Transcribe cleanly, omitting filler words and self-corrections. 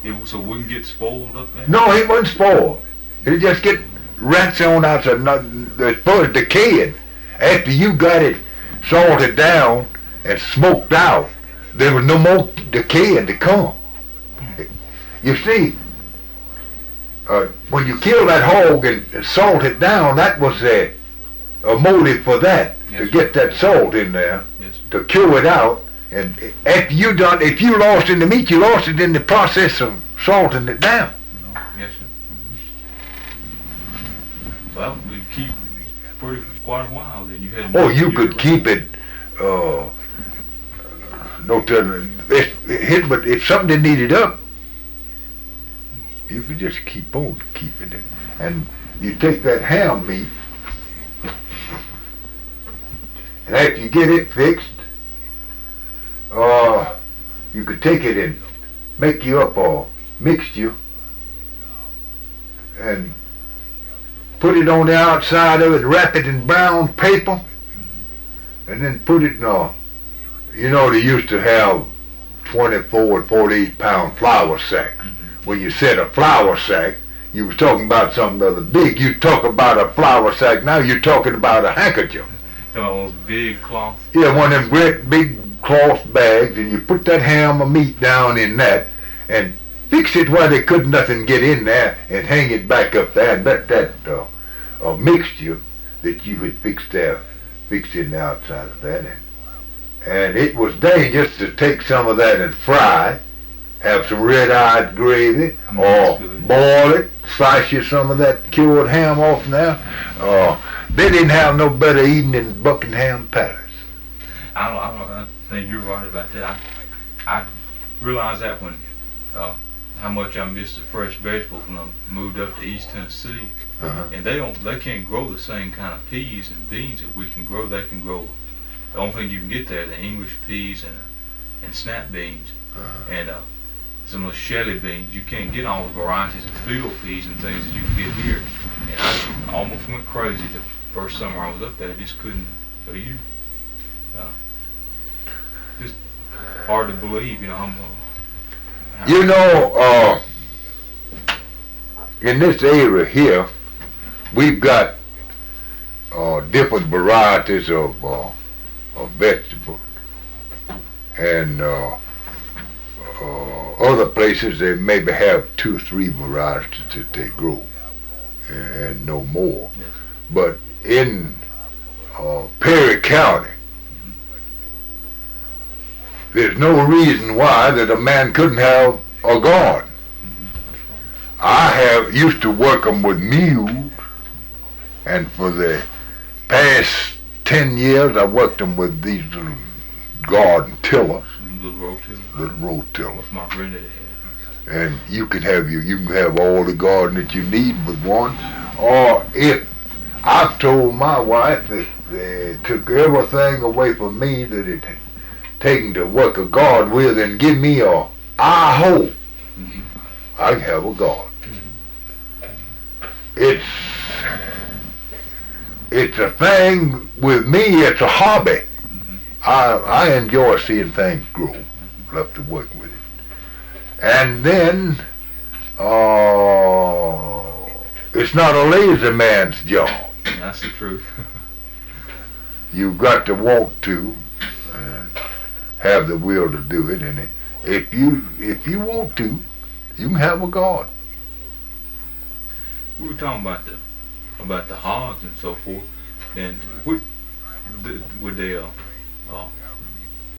So it wouldn't get spoiled up there? No, it wouldn't spoil. It just get rats on out as far as decaying. After you got it salted down and smoked out, there was no more decaying to come. You see, when you kill that hog and salt it down, that was a motive for that, yes, to get that salt in there, yes, to cure it out. And after you done, if you lost in the meat, you lost it in the process of salting it down. yes, sir. So that would keep for quite a while. Then you had. Oh, you could keep it. No telling. But if something needed up, you could just keep on keeping it. And you take that ham meat, and after you get it fixed, you could take it and make you up a mixture and put it on the outside of it, wrap it in brown paper, and then put it in they used to have 24 and 48 pound flour sacks. When you said a flour sack, you was talking about something rather big. You talk about a flour sack, now you're talking about a handkerchief. Those big cloth. Yeah, one of them great big cloth bags, and you put that ham of meat down in that, and fix it where they couldn't nothing get in there, and hang it back up there, and that mixture that you had fixed in the outside of that, and it was dangerous to take some of that and fry, have some red-eyed gravy, or boil it, slice you some of that cured ham off now. They didn't have no better eating than Buckingham Palace. I think you're right about that. I realized that when how much I missed the fresh vegetables when I moved up to East Tennessee, and they can't grow the same kind of peas and beans that we can grow. They can grow. The only thing you can get there are the English peas and snap beans, and some of those Shelley beans. You can't get all the varieties of field peas and things that you can get here. And I almost went crazy the first summer I was up there. I just couldn't. So just hard to believe, in this area here, we've got different varieties of vegetables, and other places they maybe have 2 or 3 varieties that they grow, and no more. Yes. But in Perry County, there's no reason why that a man couldn't have a garden. I used to work them with mules, and for the past 10 years I worked them with these little garden tillers. Little rotillers. My granddaddy had. And you can have all the garden that you need with one. Or if I've told my wife that they took everything away from me that it had taken to work a garden with, and give me I hope I can have a garden. It's a thing with me. It's a hobby. I enjoy seeing things grow. Love to work with it. And then it's not a lazy man's job. That's the truth. You've got to want to and have the will to do it. And if you want to, you can have a garden. We were talking about the hogs and so forth, and would they